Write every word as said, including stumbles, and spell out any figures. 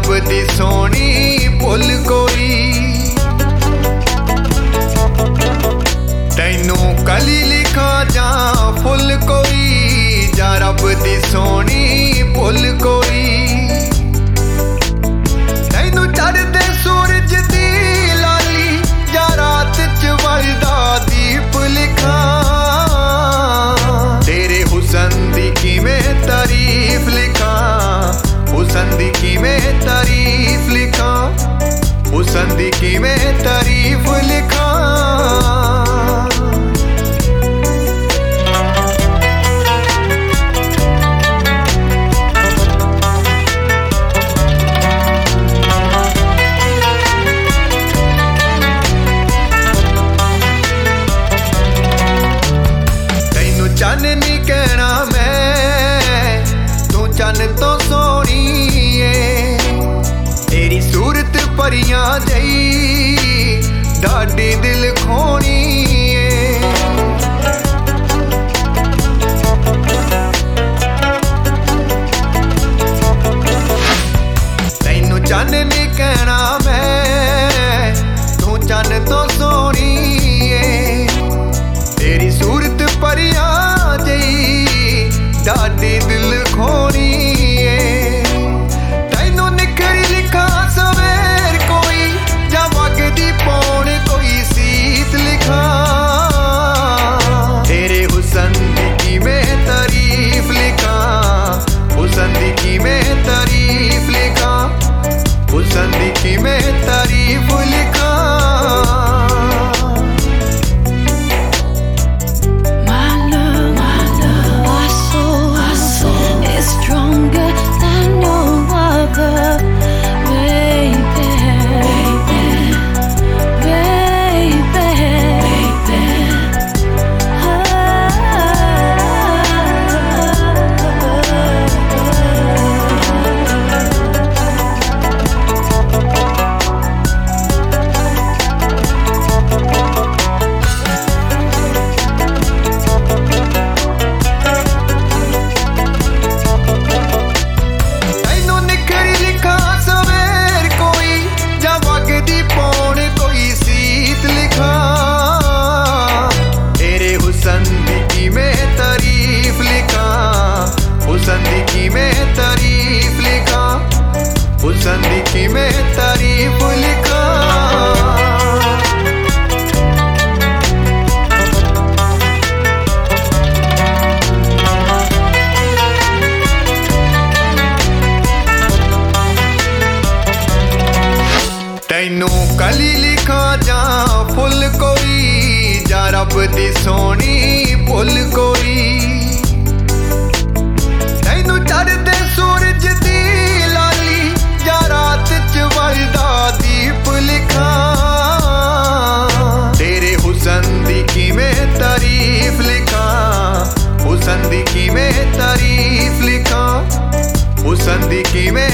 रब दी सोनी भुल कोई। तैनू कली लिखा जा फुल कोई, जा रब दी सोनी भुल कोई। तैनू चढ़दे सूरज दी लाली, जा रात च वलदा दीप लिखा। तेरे हुसन दी किवें तारीफ लिखा, हुसन दी किवें तारीफ लिखा, हुसन दी किवें तारीफ लिखा। तैनू चन नहीं कहना मैं, तू चन तो सोनी है। तेरी सूरत परियां जई डाडी दिल खोनी है। तैनू चन नहीं कहना मैं, तू चन तो सोनी है। तेरी सूरत परियां जई डाडी दिल खोनी है। तैनू निखरी लिखा सवेर कोई, जा वगदी पौन कोई सीत लिखा। तेरे हुसन दी किवें तारीफ लिखा, हुसन दी किवें तारीफ लिखा, हुसन दी किवें तारीफ लिखा। हुसन दी किवें तारीफ लिखा, हुसन दी किवें तारीफ लिखा। तैनू कली लिखा जा फुल कोई, जा रब दी सोनी भुल कोई। तैनू चढ़दे सूरज दी लाली, जा रात च वलदा दीप लिखा। तेरे हुसन दी किवें तारीफ लिखा, हुसन दी किवें तारीफ लिखा, हुसन दी किवें